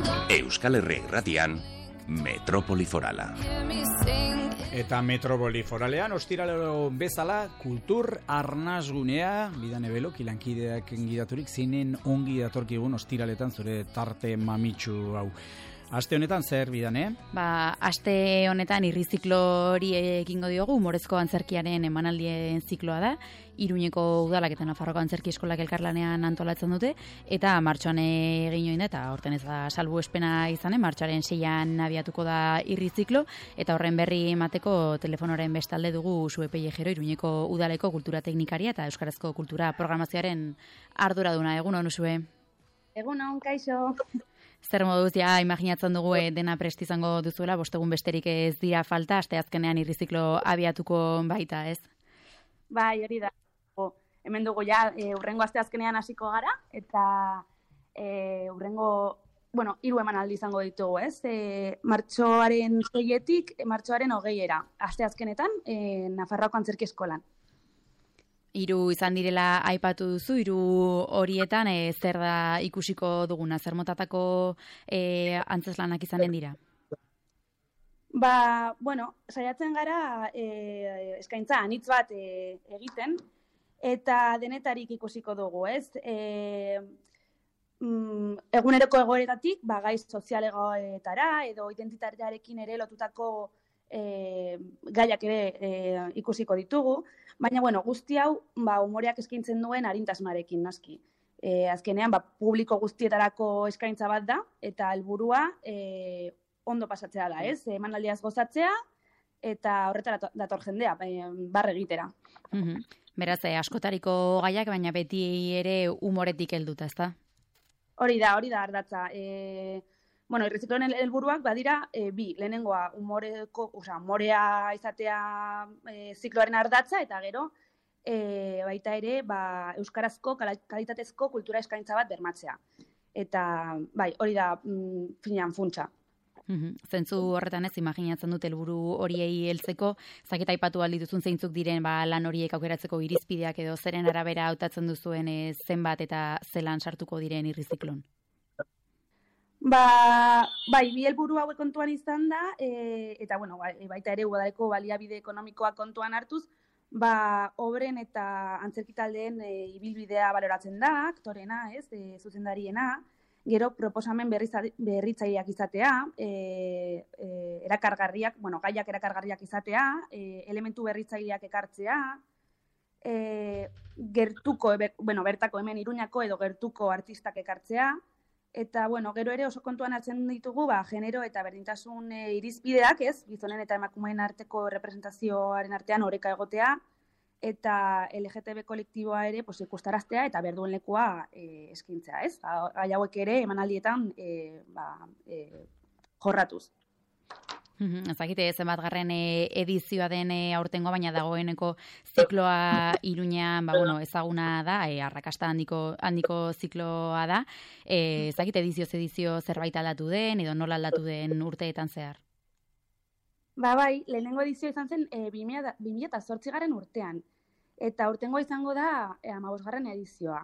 Euskal Herria Irratian, Metropoli Forala. Eta Metropoli Foralean, ostiralero bezala, kultur arnasgunea, Bidane Belok, ilankideak engidaturik, zeinen ongi datorkigun ostiraletan zure tarte mamitsu hau. Aste honetan zer, Bidane? Aste honetan irriziklori ekingo diogu, humorezko antzerkiaren emanaldien zikloa da, Iruñeko udalak eta Nafarroko antzerki eskolak elkarlanean antolatzen dute, eta martxoan egin join da, eta horten ez da salbuespena izanen, martxoaren 6an abiatuko da irriziklo, eta horren berri emateko telefonoren bestalde dugu Sue Pellejero, Iruñeko udaleko kultura teknikaria eta euskarazko kultura programazioaren arduraduna. Egunon, Sue? Egunon, kaixo. Zer moduz, imaginatzen dugu dena prest izango duzuela, bostegun besterik ez dira falta, asteazkenean irriziklo abiatuko baita, ez? Bai, hori da. Hemen dugu urrengo asteazkenean hasiko gara, eta urrengo, 3 emanaldi izango ditugu, ez? Martxoaren 6etik, martxoaren 20era, asteazkenetan, Nafarroako antzerki eskolan. 3 izan direla aipatu duzu, 3 horietan zer da ikusiko duguna, zer motatako antzeslanak izanen dira? Saiatzen gara eskaintza anitz bat egiten, eta denetarik ikusiko dugu, ez? Eguneroko egoeretatik, gai sozialegoetara, edo identitatearekin ere lotutako gaiak ere ikusiko ditugu, baina guzti hau humoreak eskaintzen duen arintasunarekin noski. Azkenean publiko guztietarako eskaintza bat da, eta helburua ondo pasatzea da, ez? Emanaldiaz gozatzea eta horretara dator jendea, barre egitera. Beraz, askotariko gaiak, baina beti ere humoretik helduta, ezta? Hori da ardatza. Irrizikloen helburuak badira bi, lehenengoa humorea izatea zikloaren ardatza, eta gero baita ere euskarazko kalitatezko kultura eskaintza bat bermatzea. Eta hori da finean funtsa. Zentzu horretan ez imaginatzen dut helburu horiei heltzeko, zaketa aipatu aldituzun zeintzuk diren lan horiek aukeratzeko irizpideak edo zeren arabera hautatzen duzuen zenbat eta zelan sartuko diren irriziklon? Bi helburu hauek kontuan izan da, eta baita ere udaleko baliabide ekonomikoa kontuan hartuz, obren eta antzerkitaldeen ibilbidea baloratzen da, aktorena, zuzendariena, gero proposamen berritzaileak izatea, erakargarriak, gaiak erakargarriak izatea, elementu berritzaileak ekartzea, bertako hemen Iruñako edo gertuko artistak ekartzea, eta gero ere oso kontuan hartzen ditugu genero eta berdintasun irizpideak, gizonen eta emakumeen arteko representazioaren artean oreka egotea, eta LGTB kolektiboa ere ikustaraztea eta berduen lekua eskintzea, ez? Gai hauek ere emanaldietan jorratuz. Ezagite zenbatgarren edizioa den aurtengo, baina dagoeneko zikloa Iruñean ezaguna da, arrakasta handiko zikloa da. Ezagite edizio zerbait aldatu den, edo nola aldatu den urteetan zehar? Lehenengo edizio izan zen 2008 urtean, eta urtengo izango da 15. edizioa.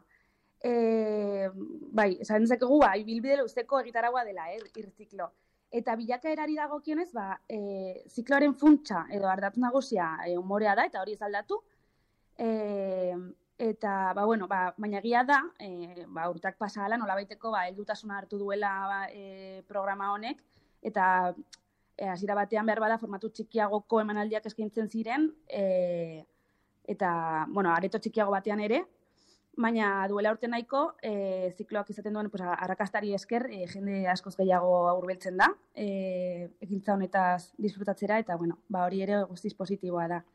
Esan dezakegu, ibilbide luzeko egitaragua dela, irriziklo. Eta bilakaerari dagokionez, zikloaren funtsa edo ardatz nagusia humorea da, eta hori ez aldatu. Eta, baina egia da, urteak pasa ala, nolabaiteko heldutasuna hartu duela programa honek, eta hasiera batean behar bada formatu txikiagoko emanaldiak eskaintzen ziren, eta, areto txikiago batean ere, baina duela urte nahiko, zikloak izaten duen arrakastari esker, jende askoz gehiago hurbiltzen da, ekintza honetaz disfrutatzera, eta hori ere guztiz positiboa da.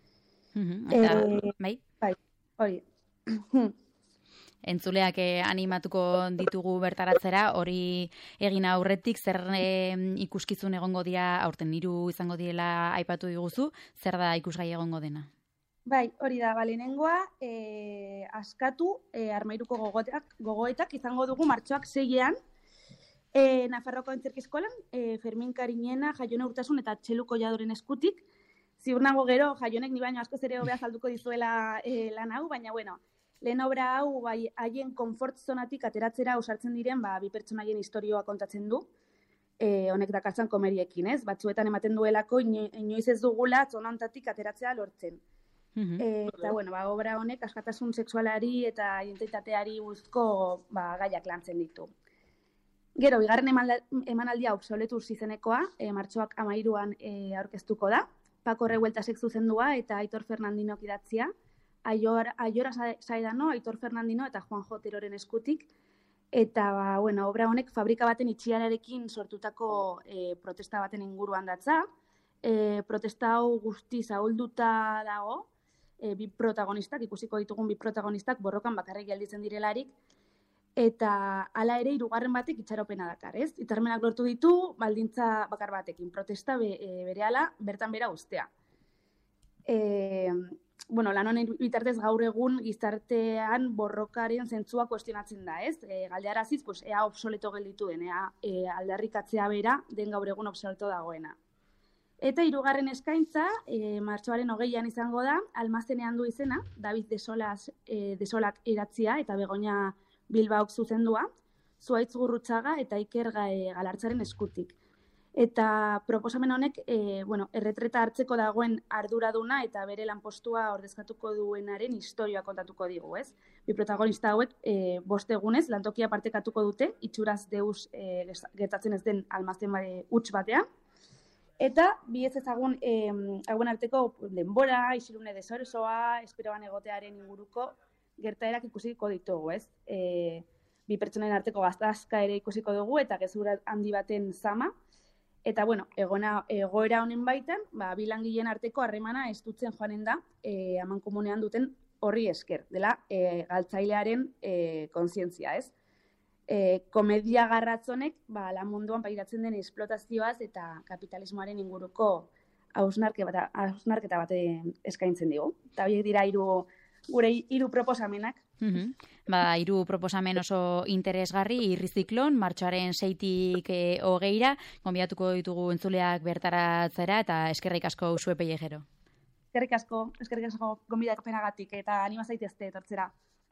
Bai, hori. Entzuleak animatuko ditugu bertaratzera, hori egin aurretik, zer ikuskizun egongo dira, aurten 3 izango direla aipatu diguzu, zer da ikusgai egongo dena? Hori da, lehenengoa, askatu Armairuko gogoetak izango dugu martxoak 6ean, Nafarroko antzerki eskolan, Fermin Kariñena, Jaione Urtasun eta Txelu Kolladoren eskutik. Ziur nago gero, Jaionek ni baino askoz ere hobea salduko dizuela lan hau, baina Lehen obra hau haien komfort zonatik ateratzera ausartzen diren bi pertsonaien istorioa kontatzen du. Honek dakartzan komeriekin, ez? Batzuetan ematen duelako inoiz ez dugula zona honetatik ateratzea lortzen. Eta, obra honek askatasun sexualari eta identitateari buruzko gaiak lantzen ditu. Gero, bigarren emanaldia Obsoletus izenekoa, martxoak 13an aurkeztuko da. Paco Revueltasek zuzendua eta Aitor Fernandinok idatzia. Aiora Saidano, Aitor Fernandino eta Juanjo Teroren eskutik. Eta, obra honek fabrika baten itxiararekin sortutako protesta baten inguruan datza. Protesta hau guztiz ahulduta dago, bi protagonistak, ikusiko ditugun bi protagonistak borrokan bakarrik gelditzen direlarik, eta hala ere hirugarren batek itxaropena dakar, ez? Hitzarmenak lortu ditu baldintza bakar batekin, protesta berehala bertan bera uztea. Lan honen bitartez gaur egun gizartean borrokaren zentzua kuestionatzen da, ez? Galdearaziz, ea obsoleto gelditu den, ea aldarrikatzea bera den gaur egun obsoleto dagoena. Eta hirugarren eskaintza, martxoaren 20an izango da, Almazenean du izena, David Desolak idatzia eta Begoña Bilbaok zuzendua, Zuhaitz Gurrutxaga eta Iker Galartzaren eskutik. Eta proposamen honek, erretreta hartzeko dagoen arduraduna eta bere lanpostua ordezkatuko duenaren historioa kontatuko digu, ez? Bi protagonista hauek 5 egunez lantokia partekatuko dute, itxuraz deus gertatzen ez den almazen huts batean. Eta bi ez ezagun hauen arteko denbora, isilune desoresoa, esperoan egotearen inguruko gertaerak ikusiko ditugu, ez? Bi pertsonen arteko gaztazka ere ikusiko dugu eta gezur handi baten zama. Eta, egoera honen baitan, bi langileen arteko harremana estutzen joanen da, amankomunean duten horri esker, dela galtzailearen kontzientzia, ez? Komedia garratzonek, lan munduan pairatzen den esplotazioaz eta kapitalismoaren inguruko hausnarketa bat eskaintzen digu. Eta horiek dira gure 3 proposamenak. 3 proposamen oso interesgarri, Irriziklon, martxoaren 6tik 20ra, gonbidatuko ditugu entzuleak bertaratzera eta eskerrik asko Usue Pellejero. Eskerrik asko gonbidapenagatik eta anima zaitezte etortzera.